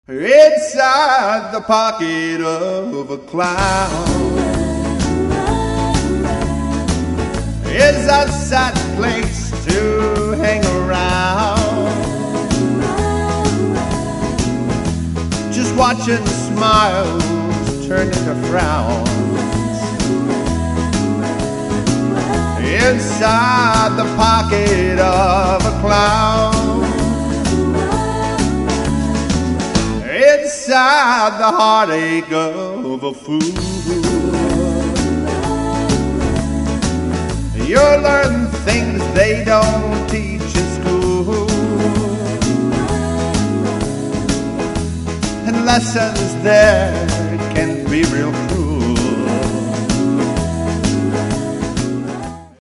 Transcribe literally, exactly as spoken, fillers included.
Inside the pocket of a clown is a sad place to hang around, just watching smiles turn into frowns. Inside the pocket of a clown, inside the heartache of a fool, you'll learn things they don't teach in school, and lessons there can be real cruel.